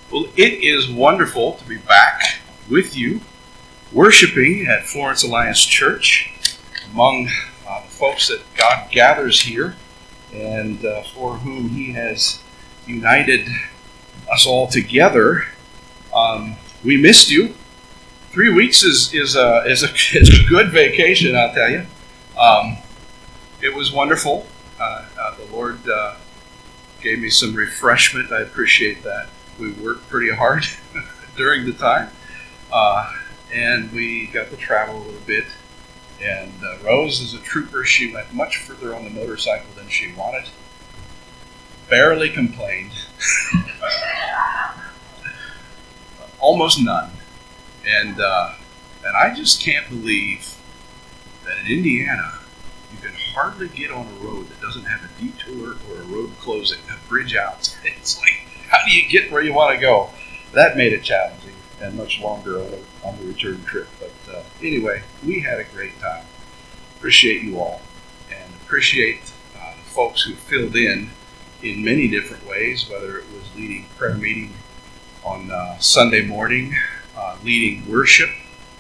Well, it is wonderful to be back with you, worshiping at Florence Alliance Church among the folks that God gathers here and for whom He has united us all together. We missed you. 3 weeks is a good vacation, I'll tell you. It was wonderful. The Lord gave me some refreshment. I appreciate that. We worked pretty hard during the time, and we got to travel a little bit. And Rose is a trooper. She went much further on the motorcycle than she wanted. Barely complained. Almost none. And I just can't believe that in Indiana, you can hardly get on a road that doesn't have a detour or a road closing, a bridge out. It's like, how do you get where you want to go? That made it challenging and much longer on the return trip. But anyway, we had a great time. Appreciate you all, and appreciate the folks who filled in many different ways, whether it was leading prayer meeting on Sunday morning, leading worship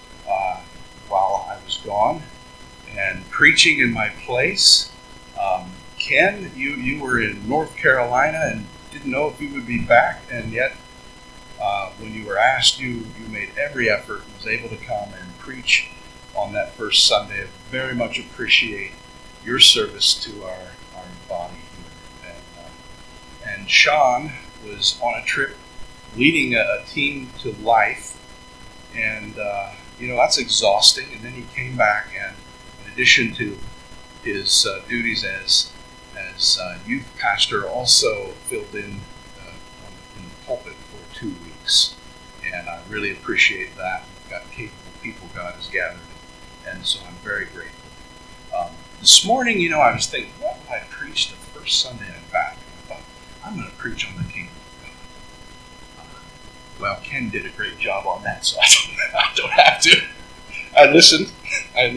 while I was gone, and preaching in my place. Ken, you were in North Carolina and didn't know if you would be back, and yet when you were asked, you made every effort and was able to come and preach on that first Sunday. I very much appreciate your service to our body here. And Sean was on a trip leading a team to life, and that's exhausting. And then he came back, and in addition to his duties as youth pastor, also filled in the pulpit for 2 weeks. And I really appreciate that. We've got capable people God has gathered, and so I'm very grateful. This morning, I was thinking, what would I preach the first Sunday I'm back? And I thought, I'm going to preach on the kingdom of God. Well, Ken did a great job on that, so I don't have to. I listened, and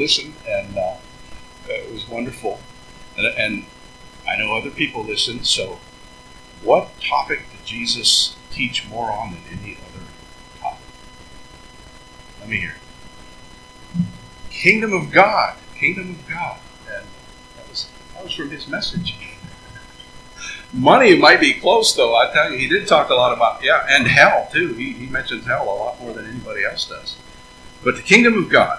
it was wonderful. And I know other people listened, so what topic did Jesus teach more on than any other topic? Let me hear. Kingdom of God. Kingdom of God. And that was from his message. Money might be close, though. I tell you, he did talk a lot about, and hell, too. He mentions hell a lot more than anybody else does. But the kingdom of God.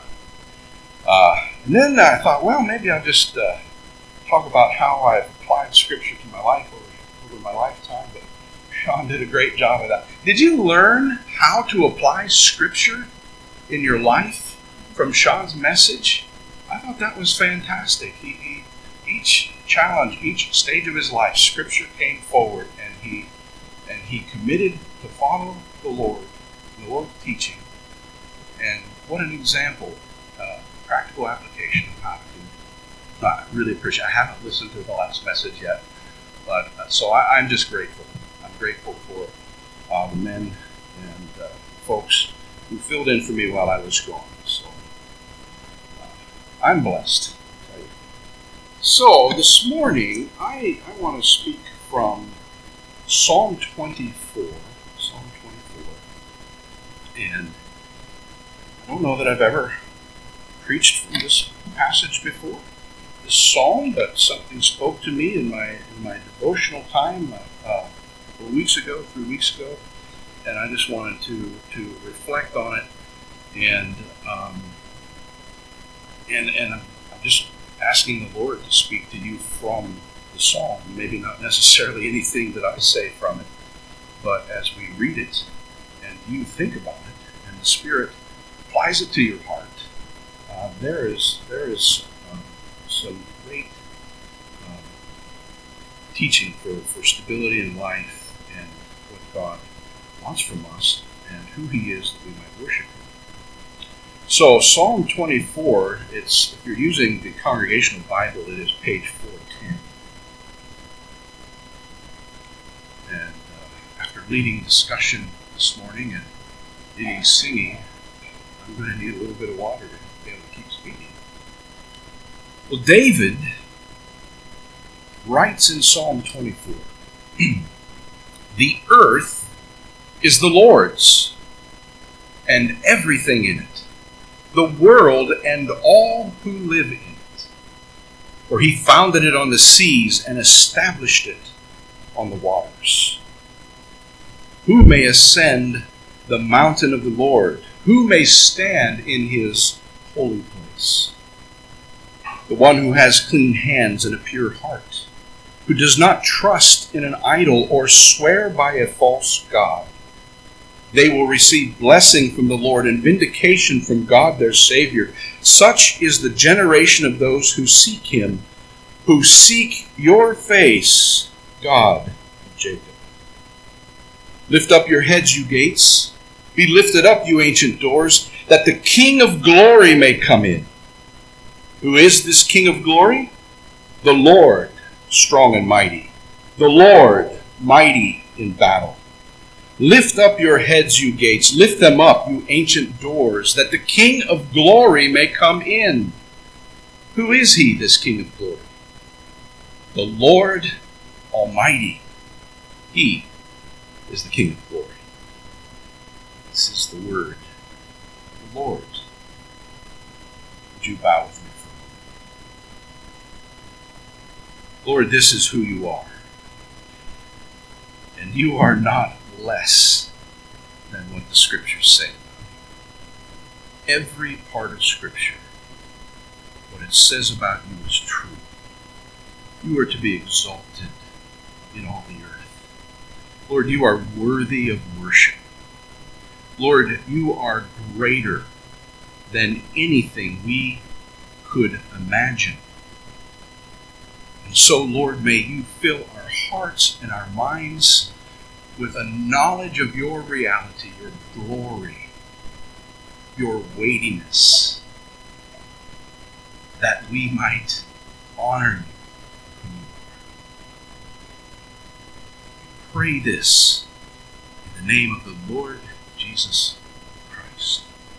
And then I thought, well, maybe I'll just talk about how I've applied Scripture to my life over my lifetime. But Sean did a great job of that. Did you learn how to apply Scripture in your life from Sean's message? I thought that was fantastic. Each challenge, each stage of his life, Scripture came forward, and he committed to follow the Lord, the Lord's teaching. And what an example, practical application of how to do. I really appreciate it. I haven't listened to the last message yet, but so I'm just grateful. I'm grateful for the men and folks who filled in for me while I was gone. So I'm blessed. So this morning, I want to speak from Psalm 24. Psalm 24. And I don't know that I've ever preached from this passage before, this psalm, but something spoke to me in my devotional time a couple of weeks ago, 3 weeks ago, and I just wanted to reflect on it, and I'm just asking the Lord to speak to you from the psalm. Maybe not necessarily anything that I say from it, but as we read it and you think about it, and the Spirit applies it to your heart, there is some great teaching for stability in life and what God wants from us and who He is that we might worship Him. So Psalm 24, if you're using the Congregational Bible, it is page 410. And after leading discussion this morning and leading singing, I'm going to need a little bit of water to be able to keep speaking. Well, David writes in Psalm 24, "The earth is the Lord's, and everything in it, the world and all who live in it. For he founded it on the seas and established it on the waters. Who may ascend the mountain of the Lord? Who may stand in his holy place? The one who has clean hands and a pure heart, who does not trust in an idol or swear by a false god. They will receive blessing from the Lord and vindication from God their Savior. Such is the generation of those who seek him, who seek your face, God of Jacob. Lift up your heads, you gates. Be lifted up, you ancient doors, that the King of glory may come in. Who is this King of glory? The Lord, strong and mighty. The Lord, mighty in battle. Lift up your heads, you gates. Lift them up, you ancient doors, that the King of glory may come in. Who is he, this King of glory? The Lord Almighty. He is the King of glory. This is the word of the Lord. Would you bow with me for a moment? Lord, this is who you are. And you are not less than what the Scriptures say about you. Every part of Scripture, what it says about you is true. You are to be exalted in all the earth. Lord, you are worthy of worship. Lord, you are greater than anything we could imagine. And so, Lord, may you fill our hearts and our minds with a knowledge of your reality, your glory, your weightiness, that we might honor you. Pray this in the name of the Lord Jesus Christ.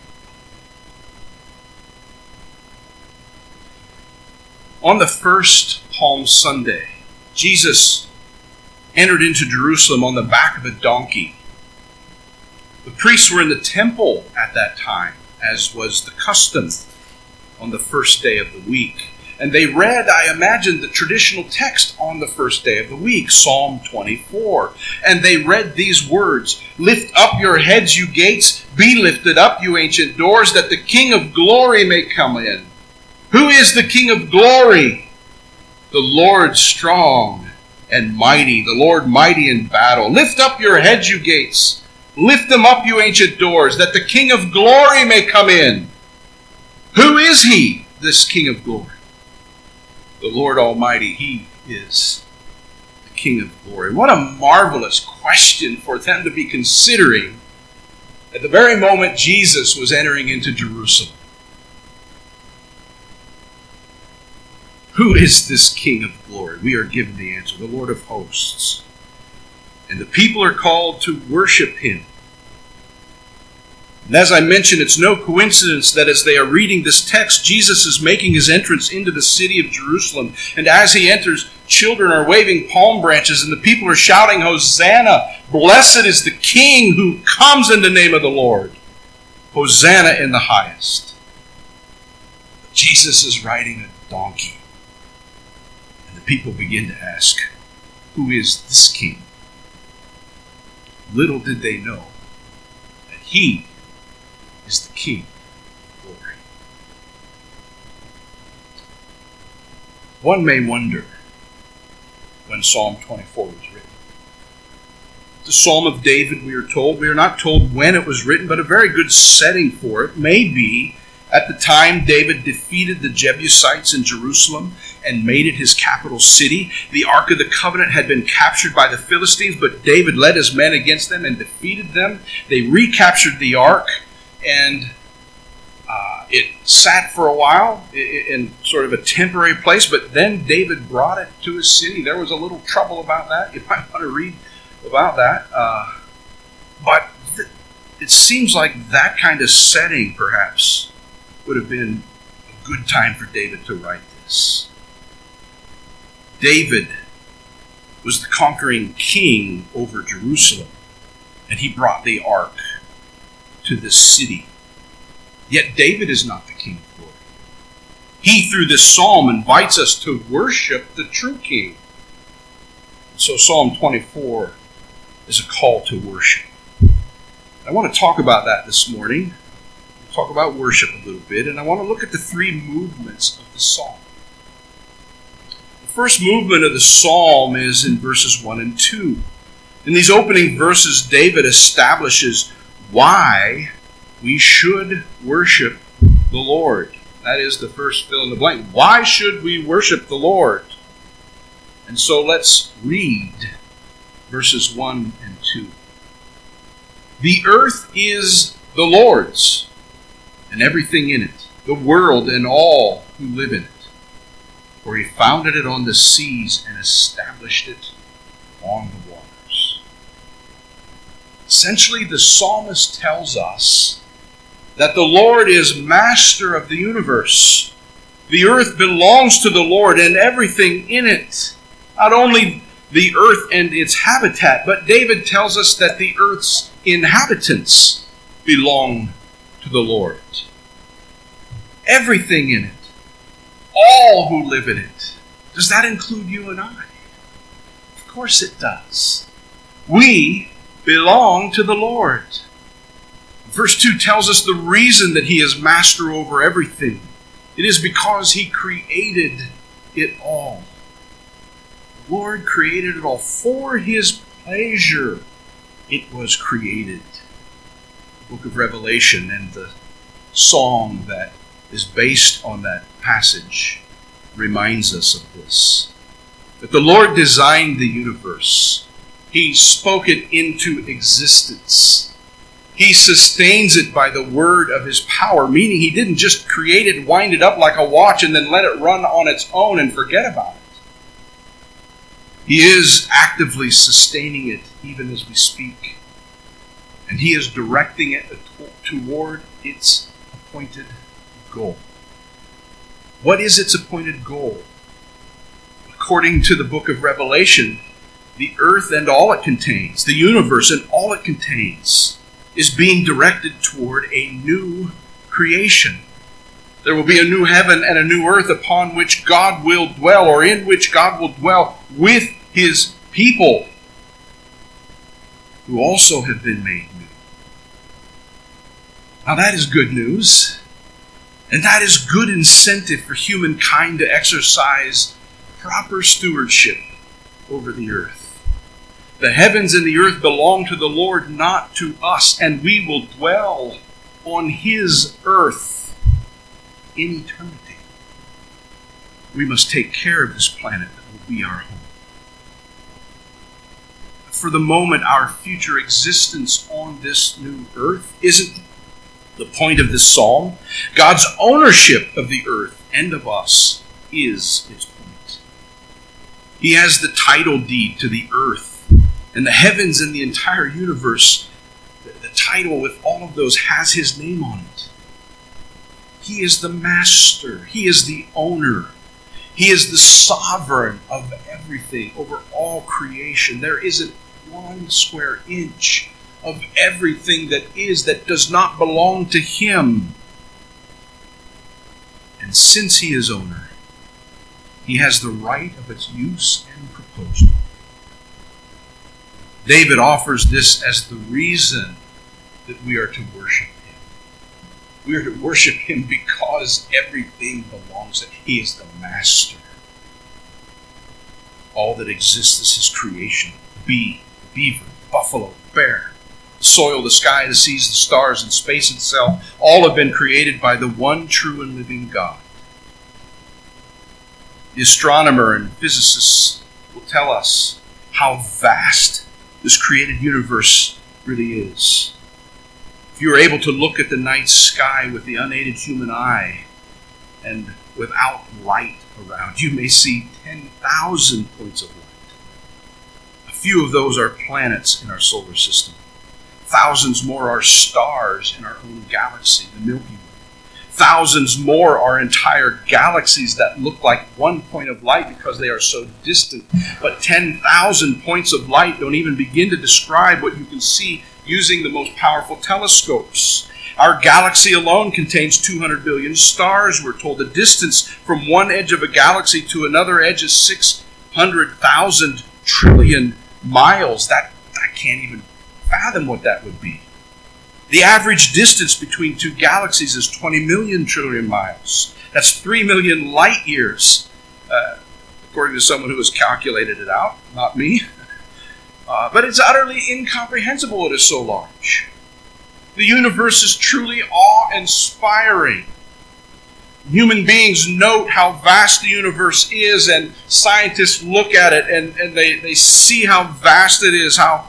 On the first Palm Sunday, Jesus entered into Jerusalem on the back of a donkey. The priests were in the temple at that time, as was the custom on the first day of the week. And they read, I imagine, the traditional text on the first day of the week, Psalm 24. And they read these words, Lift up your heads, you gates, be lifted up, you ancient doors, that the King of glory may come in. Who is the King of glory? The Lord strong and mighty, the Lord mighty in battle. Lift up your heads, you gates. Lift them up, you ancient doors, that the King of glory may come in. Who is he, this King of glory? The Lord Almighty, he is the King of glory. What a marvelous question for them to be considering at the very moment Jesus was entering into Jerusalem. Who is this King of glory? We are given the answer, the Lord of hosts. And the people are called to worship him. And as I mentioned, it's no coincidence that as they are reading this text, Jesus is making his entrance into the city of Jerusalem. And as he enters, children are waving palm branches and the people are shouting, Hosanna! Blessed is the King who comes in the name of the Lord. Hosanna in the highest. Jesus is riding a donkey. And the people begin to ask, who is this King? Little did they know that he is the King of glory. One may wonder when Psalm 24 was written. The Psalm of David, we are told. We are not told when it was written, but a very good setting for it may be at the time David defeated the Jebusites in Jerusalem and made it his capital city. The Ark of the Covenant had been captured by the Philistines, but David led his men against them and defeated them. They recaptured the Ark, and it sat for a while in sort of a temporary place, but then David brought it to his city. There was a little trouble about that. You might want to read about that. But it seems like that kind of setting, perhaps, would have been a good time for David to write this. David was the conquering king over Jerusalem. And he brought the ark to this city. Yet David is not the king of glory. He, through this psalm, invites us to worship the true king. So Psalm 24 is a call to worship. I want to talk about that this morning. We'll talk about worship a little bit, and I want to look at the three movements of the psalm. The first movement of the psalm is in verses 1 and 2. In these opening verses, David establishes why we should worship the Lord. That is the first fill in the blank. Why should we worship the Lord? And so let's read verses 1 and 2. The earth is the Lord's, and everything in it, the world and all who live in it. For he founded it on the seas and established it on the waters. Essentially, the psalmist tells us that the Lord is master of the universe. The earth belongs to the Lord and everything in it. Not only the earth and its habitat, but David tells us that the earth's inhabitants belong to the Lord. Everything in it. All who live in it. Does that include you and I? Of course it does. We belong to the Lord. Verse 2 tells us the reason that he is master over everything. It is because he created it all. The Lord created it all for his pleasure. It was created. The book of Revelation and the song that is based on that passage reminds us of this. That the Lord designed the universe. He spoke it into existence. He sustains it by the word of his power, meaning he didn't just create it, wind it up like a watch, and then let it run on its own and forget about it. He is actively sustaining it even as we speak. And he is directing it toward its appointed goal. What is its appointed goal? According to the book of Revelation, the earth and all it contains, the universe and all it contains, is being directed toward a new creation. There will be a new heaven and a new earth upon which God will dwell, or in which God will dwell with his people, who also have been made new. Now that is good news, and that is good incentive for humankind to exercise proper stewardship over the earth. The heavens and the earth belong to the Lord, not to us, and we will dwell on his earth in eternity. We must take care of this planet that will be our home. For the moment, our future existence on this new earth isn't the point of this psalm. God's ownership of the earth and of us is its point. He has the title deed to the earth and the heavens and the entire universe. The title with all of those has his name on it. He is the master. He is the owner. He is the sovereign of everything, over all creation. There isn't 1 square inch of everything that does not belong to him. And since he is owner, he has the right of its use and proposal. David offers this as the reason that we are to worship him. We are to worship him because everything belongs to him. He is the master. All that exists is his creation. The bee, the beaver, the buffalo, the bear, the soil, the sky, the seas, the stars, and space itself, all have been created by the one true and living God. The astronomer and physicists will tell us how vast this created universe really is. If you are able to look at the night sky with the unaided human eye and without light around, you may see 10,000 points of light. A few of those are planets in our solar system. Thousands more are stars in our own galaxy, the Milky Way. Thousands more are entire galaxies that look like one point of light because they are so distant. But 10,000 points of light don't even begin to describe what you can see using the most powerful telescopes. Our galaxy alone contains 200 billion stars. We're told the distance from one edge of a galaxy to another edge is 600,000 trillion miles. I can't even fathom what that would be. The average distance between two galaxies is 20 million trillion miles. That's 3 million light years, according to someone who has calculated it out, not me. But it's utterly incomprehensible it is so large. The universe is truly awe-inspiring. Human beings note how vast the universe is, and scientists look at it and they see how vast it is, how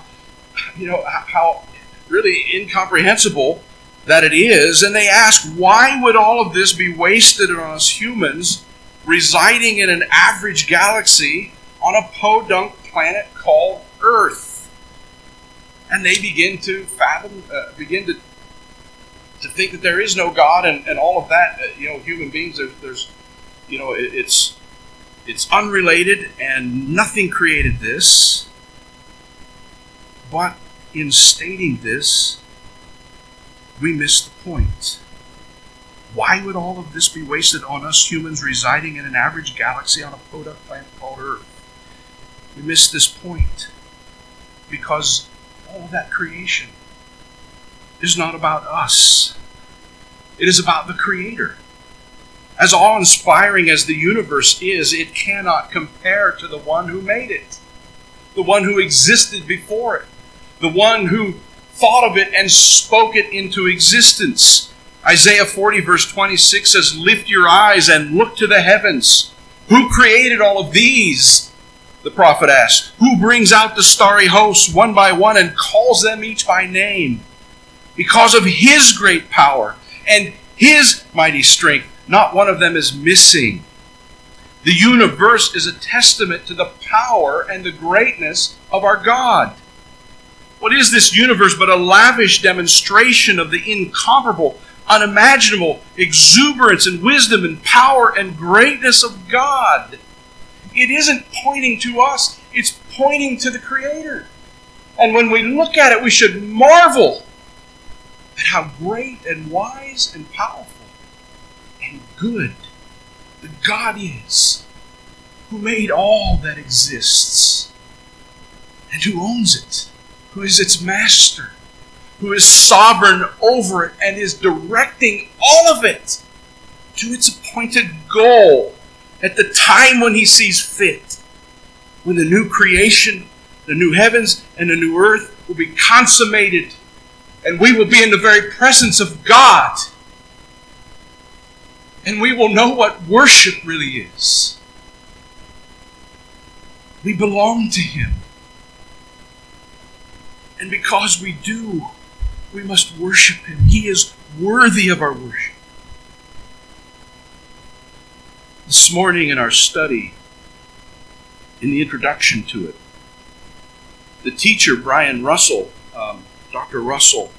really incomprehensible that it is, and they ask, why would all of this be wasted on us humans residing in an average galaxy on a podunk planet called Earth? And they begin to fathom, begin to think that there is no God and all of that. Human beings, it's unrelated and nothing created this. But in stating this, we miss the point. Why would all of this be wasted on us humans residing in an average galaxy on a podunk planet called Earth? We miss this point because all of that creation is not about us. It is about the Creator. As awe-inspiring as the universe is, it cannot compare to the one who made it, the one who existed before it, the one who thought of it and spoke it into existence. Isaiah 40 verse 26 says, "Lift your eyes and look to the heavens. Who created all of these?" The prophet asked. "Who brings out the starry hosts one by one and calls them each by name? Because of His great power and His mighty strength, not one of them is missing." The universe is a testament to the power and the greatness of our God. What is this universe but a lavish demonstration of the incomparable, unimaginable exuberance and wisdom and power and greatness of God? It isn't pointing to us, it's pointing to the Creator. And when we look at it, we should marvel at how great and wise and powerful and good the God is who made all that exists and who owns it, who is its master, who is sovereign over it and is directing all of it to its appointed goal at the time when He sees fit, when the new creation, the new heavens and the new earth will be consummated and we will be in the very presence of God and we will know what worship really is. We belong to Him. And because we do, we must worship Him. He is worthy of our worship. This morning in our study, in the introduction to it, the teacher, Brian Russell, Dr. Russell,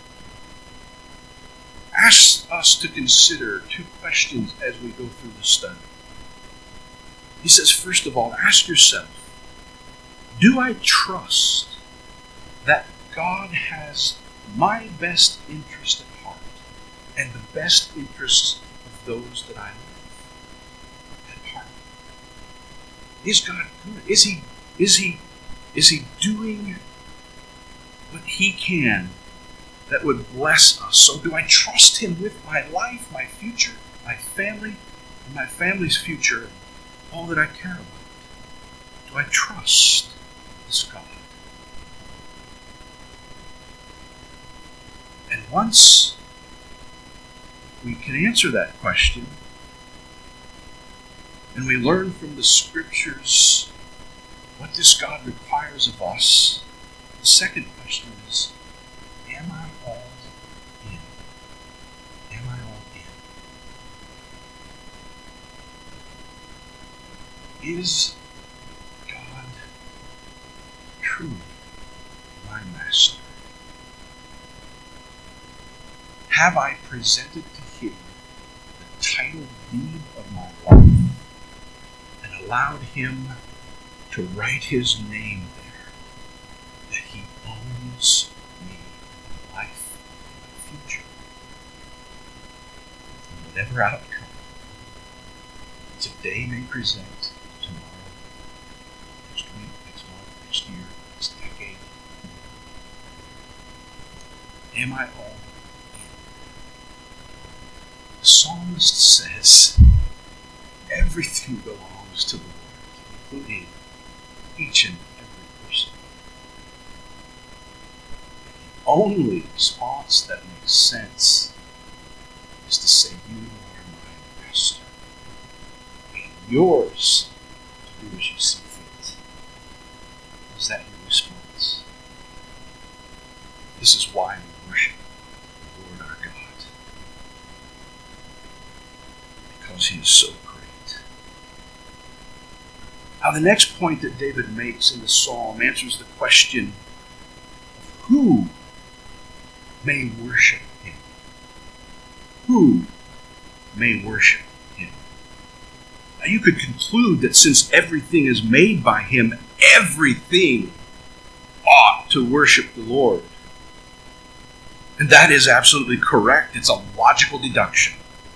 asks us to consider two questions as we go through the study. He says, first of all, ask yourself, do I trust that God has my best interest at heart and the best interests of those that I love at heart? Is God good? Is he doing what He can that would bless us? So do I trust Him with my life, my future, my family, and my family's future, and all that I care about? Do I trust this God? And once we can answer that question, and we learn from the Scriptures what this God requires of us, the second question is, am I all in? Am I all in? Is God truly my master? Have I presented to Him the title deed of my life and allowed Him to write His name there, that He owns me? whatever outcome today may present, tomorrow, next week, next month, next year, next decade, am I all in? The psalmist says, everything belongs to the Lord, including each and every person. The only response that makes sense is to say, you are my master, and yours to do as you see fit. Is that your response? This is why we worship the Lord our God, because he is so great. Now, the next point that David makes in the psalm answers the question of who may worship him. Who may worship him? Now, you could conclude that since everything is made by him, everything ought to worship the Lord. And that is absolutely correct. It's a logical deduction.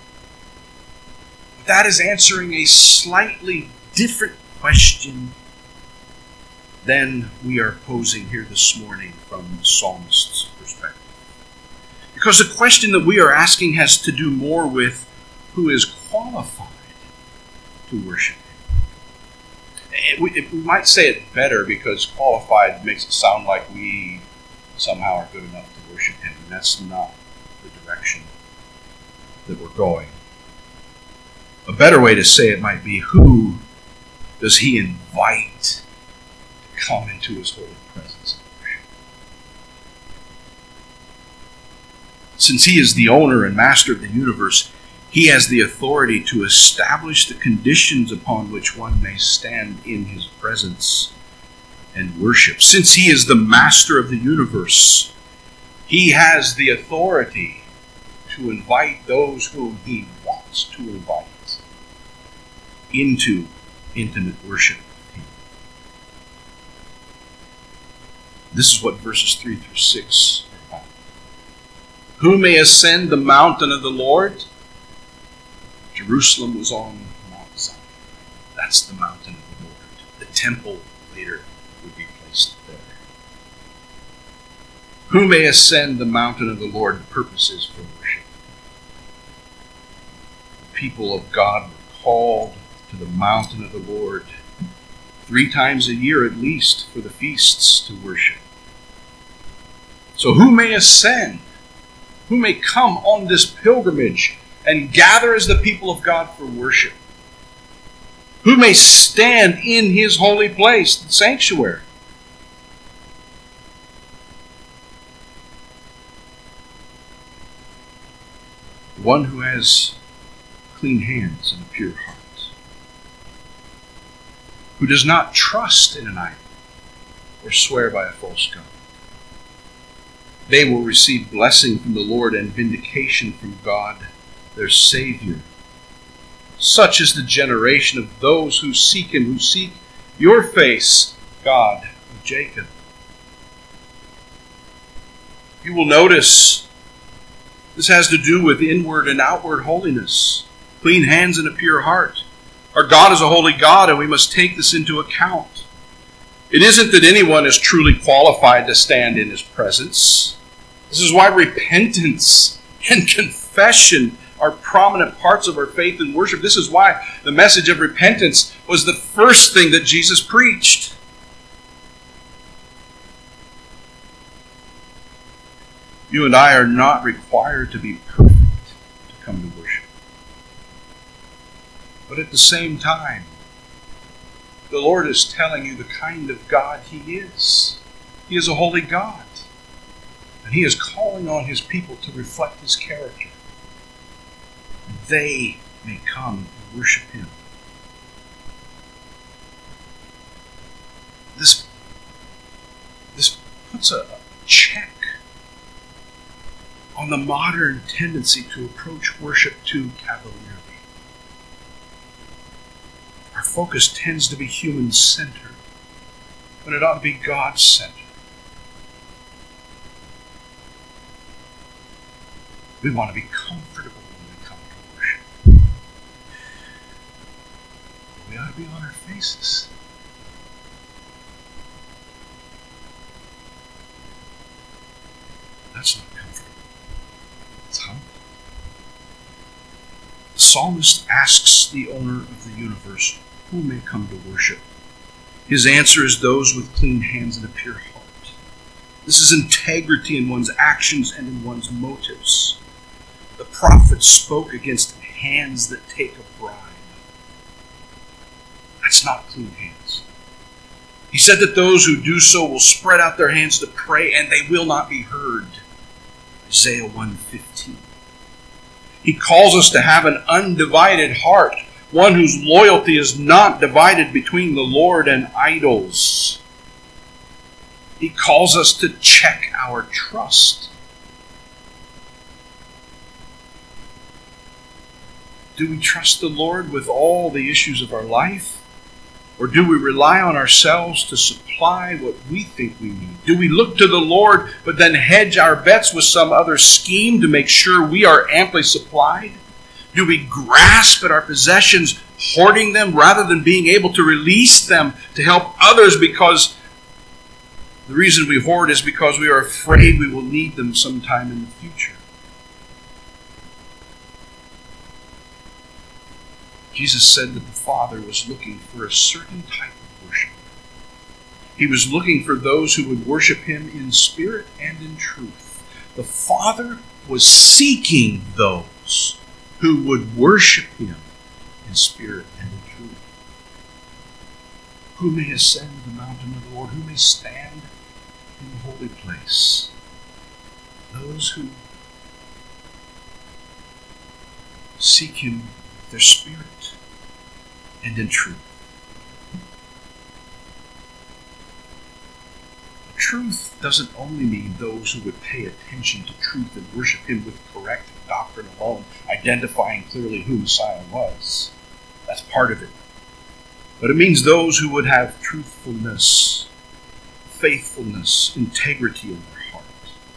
But that is answering a slightly different question than we are posing here this morning from the psalmist's perspective. Because the question that we are asking has to do more with who is qualified to worship him. We might say it better because qualified makes it sound like we somehow are good enough to worship him, and that's not the direction that we're going. A better way to say it might be, who does he invite to come into his holy presence and worship? Since he is the owner and master of the universe, he has the authority to establish the conditions upon which one may stand in his presence and worship. Since he is the master of the universe, he has the authority to invite those whom he wants to invite into intimate worship with him. This is what verses 3 through 6 are about. Who may ascend the mountain of the Lord? Jerusalem was on Mount Zion. That's the mountain of the Lord. The temple later would be placed there. Who may ascend the mountain of the Lord? The purpose is for worship. The people of God were called to the mountain of the Lord 3 times a year at least for the feasts to worship. So who may ascend? Who may come on this pilgrimage and gather as the people of God for worship? Who may stand in his holy place, the sanctuary? One who has clean hands and a pure heart, who does not trust in an idol or swear by a false god. They will receive blessing from the Lord and vindication from God, their Savior. Such is the generation of those who seek him, who seek your face, God of Jacob. You will notice this has to do with inward and outward holiness, clean hands and a pure heart. Our God is a holy God, and we must take this into account. It isn't that anyone is truly qualified to stand in his presence. This is why repentance and confession are prominent parts of our faith and worship. This is why the message of repentance was the first thing that Jesus preached. You and I are not required to be perfect to come to worship. But at the same time, the Lord is telling you the kind of God he is. He is a holy God. And he is calling on his people to reflect his character. They may come and worship him. This puts a check on the modern tendency to approach worship too cavalierly. Our focus tends to be human-centered, when it ought to be God-centered. We want to be comfortable when we come to worship. to be on our faces. That's not comfortable. It's humble. The psalmist asks the owner of the universe, who may come to worship? His answer is those with clean hands and a pure heart. This is integrity in one's actions and in one's motives. The prophet spoke against hands that take a bribe. That's not clean hands. He said that those who do so will spread out their hands to pray and they will not be heard. Isaiah 1:15. He calls us to have an undivided heart, one whose loyalty is not divided between the Lord and idols. He calls us to check our trust. Do we trust the Lord with all the issues of our life? Or do we rely on ourselves to supply what we think we need? Do we look to the Lord but then hedge our bets with some other scheme to make sure we are amply supplied? Do we grasp at our possessions, hoarding them rather than being able to release them to help others, because the reason we hoard is because we are afraid we will need them sometime in the future? Jesus said that the Father was looking for a certain type of worship. He was looking for those who would worship Him in spirit and in truth. The Father was seeking those who would worship Him in spirit and in truth. Who may ascend the mountain of the Lord? Who may stand in the holy place? Those who seek Him with their spirit and in truth. Truth doesn't only mean those who would pay attention to truth and worship Him with correct doctrine alone, identifying clearly who Messiah was. That's part of it. But it means those who would have truthfulness, faithfulness, integrity in their heart.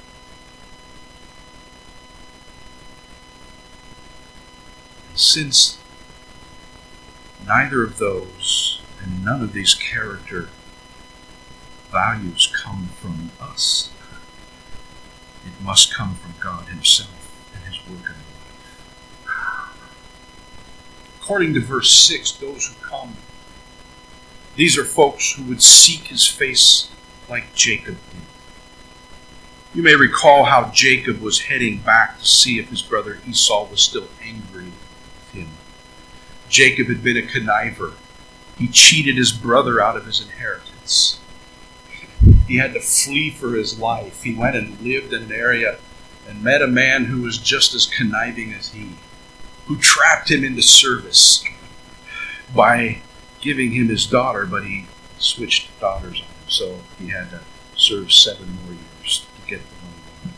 And since neither of those and none of these character values come from us, it must come from God Himself and His work in our life. According to verse 6, those who come, these are folks who would seek His face like Jacob did. You may recall how Jacob was heading back to see if his brother Esau was still angry with him. Jacob had been a conniver. He cheated his brother out of his inheritance. He had to flee for his life. He went and lived in an area and met a man who was just as conniving as he, who trapped him into service by giving him his daughter, but he switched daughters on him, so he had to serve 7 more years to get the one.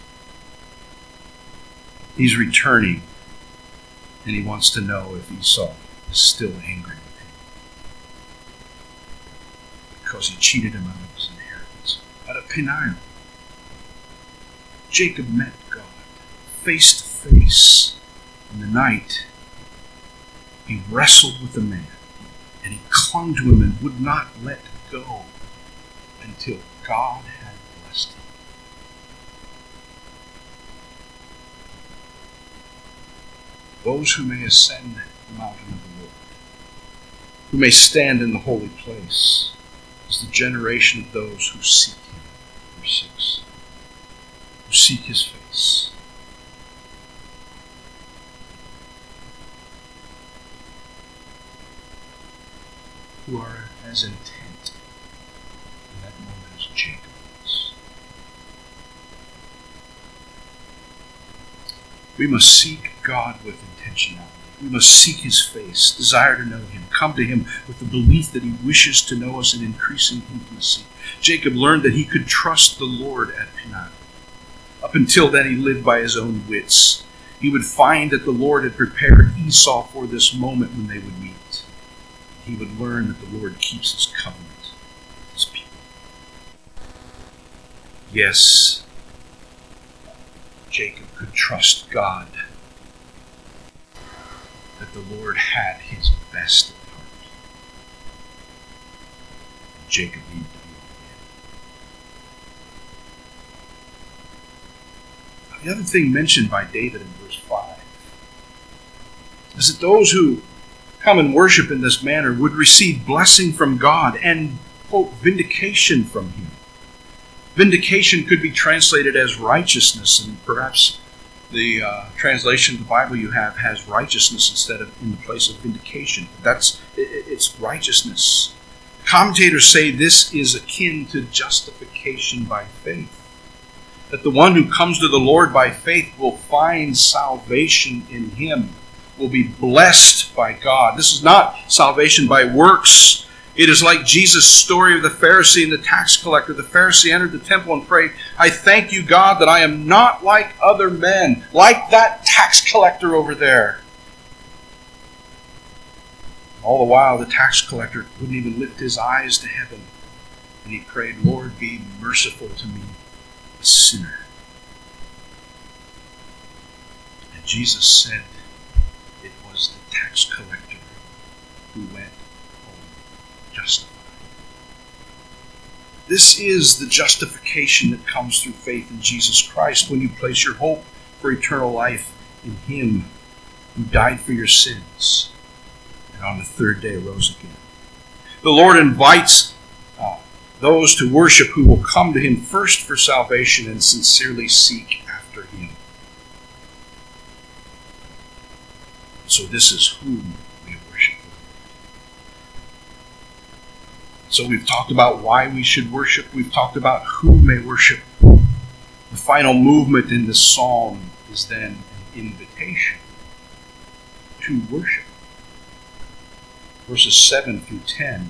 He's returning, and he wants to know if Esau is still angry with him because he cheated him out of his inheritance. Out of Peniel, Jacob met God face to face in the night. He wrestled with the man, and he clung to him and would not let go until God had blessed him. Those who may ascend the mountain of the Lord, who may stand in the holy place, is the generation of those who seek Him. Verse 6. Who seek His face. Who are as intent in that moment as Jacob was. We must seek God with intentionality. We must seek His face, desire to know Him, come to Him with the belief that He wishes to know us in increasing intimacy. Jacob learned that he could trust the Lord at Peniel. Up until then, he lived by his own wits. He would find that the Lord had prepared Esau for this moment when they would meet. He would learn that the Lord keeps His covenant with His people. Yes, Jacob could trust God, that the Lord had his best at heart. Jacob E. The other thing mentioned by David in verse 5 is that those who come and worship in this manner would receive blessing from God and, quote, vindication from Him. Vindication could be translated as righteousness, and perhaps the translation of the Bible you have has righteousness instead of in the place of vindication. It's righteousness. Commentators say this is akin to justification by faith. That the one who comes to the Lord by faith will find salvation in Him, will be blessed by God. This is not salvation by works. It is like Jesus' story of the Pharisee and the tax collector. The Pharisee entered the temple and prayed, "I thank you, God, that I am not like other men, like that tax collector over there." All the while, the tax collector wouldn't even lift his eyes to heaven. And he prayed, "Lord, be merciful to me, a sinner." And Jesus said it was the tax collector who went home justified. This is the justification that comes through faith in Jesus Christ when you place your hope for eternal life in Him who died for your sins and on the third day rose again. The Lord invites those to worship who will come to Him first for salvation and sincerely seek after Him. So this is whom we worship. So we've talked about why we should worship. We've talked about who may worship. The final movement in this psalm is then an invitation to worship. Verses 7 through 10.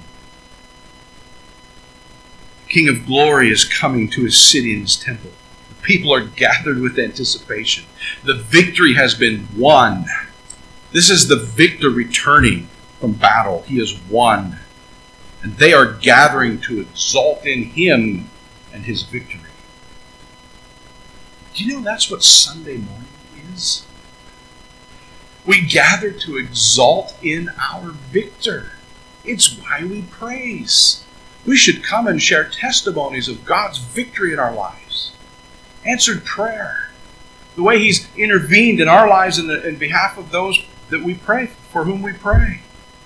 King of glory is coming to His city and His temple. The people are gathered with anticipation. The victory has been won. This is the victor returning from battle. He has won. And they are gathering to exalt in Him and His victory. Do you know that's what Sunday morning is? We gather to exalt in our victor. It's why we praise. We should come and share testimonies of God's victory in our lives. Answered prayer. The way He's intervened in our lives in behalf of those that we pray, for whom we pray.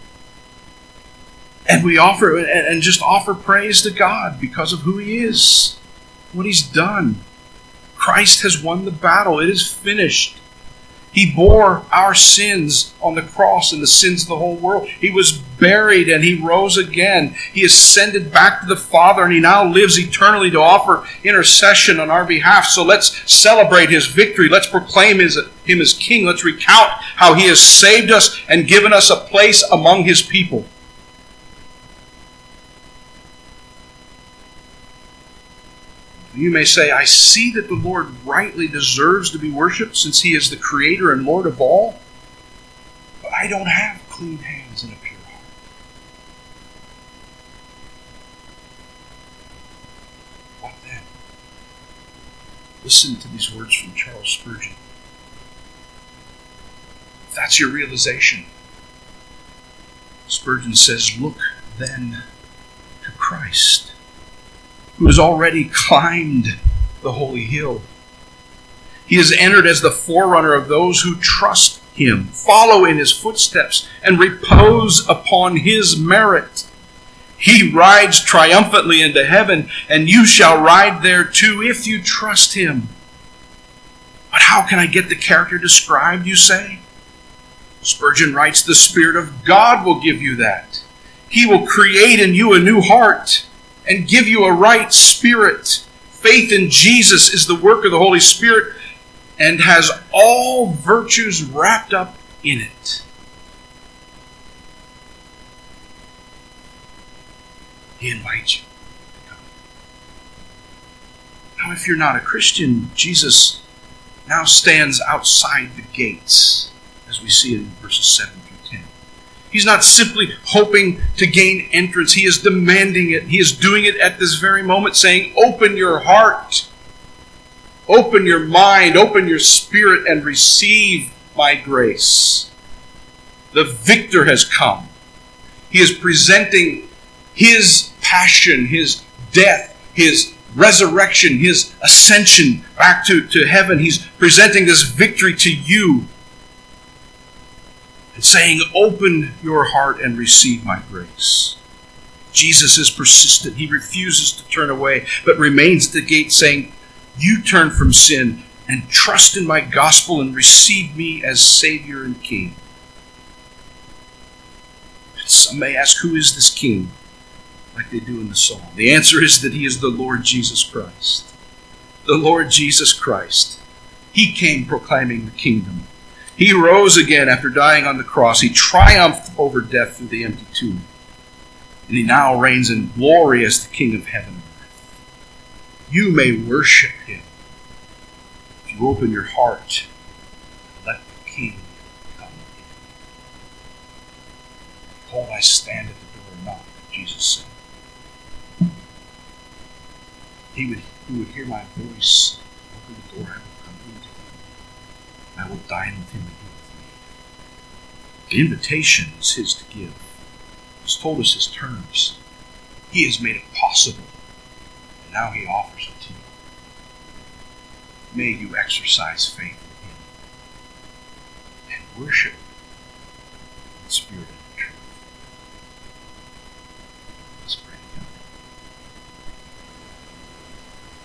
And we offer, and just offer praise to God because of who He is, what He's done. Christ has won the battle. It is finished. He bore our sins on the cross and the sins of the whole world. He was buried and He rose again. He ascended back to the Father and He now lives eternally to offer intercession on our behalf. So let's celebrate His victory. Let's proclaim Him as King. Let's recount how He has saved us and given us a place among His people. You may say, I see that the Lord rightly deserves to be worshipped since He is the Creator and Lord of all, but I don't have clean hands and a pure heart. What then? Listen to these words from Charles Spurgeon. If that's your realization, Spurgeon says, look then to Christ, who has already climbed the holy hill. He has entered as the forerunner of those who trust Him, follow in His footsteps, and repose upon His merit. He rides triumphantly into heaven, and you shall ride there too if you trust Him. But how can I get the character described, you say? Spurgeon writes, the Spirit of God will give you that. He will create in you a new heart and give you a right spirit. Faith in Jesus is the work of the Holy Spirit and has all virtues wrapped up in it. He invites you to come. Now, if you're not a Christian, Jesus now stands outside the gates, as we see in verses 7 through 10. He's not simply hoping to gain entrance. He is demanding it. He is doing it at this very moment, saying, open your heart, open your mind, open your spirit, and receive my grace. The victor has come. He is presenting his passion, his death, his resurrection, his ascension back to heaven. He's presenting this victory to you and saying, open your heart and receive my grace. Jesus is persistent. He refuses to turn away, but remains at the gate saying, you turn from sin and trust in my gospel and receive me as Savior and King. Some may ask, who is this King? Like they do in the psalm. The answer is that he is the Lord Jesus Christ. The Lord Jesus Christ. He came proclaiming the kingdom. He rose again after dying on the cross. He triumphed over death through the empty tomb. And he now reigns in glory as the King of heaven and earth. You may worship him if you open your heart and let the King come in. Behold, I stand at the door and knock, Jesus said. He would hear my voice, open the door, I will come into him. I will dine with him and he with me. The invitation is his to give. He's told us his terms. He has made it possible. And now he offers it to you. May you exercise faith in him and worship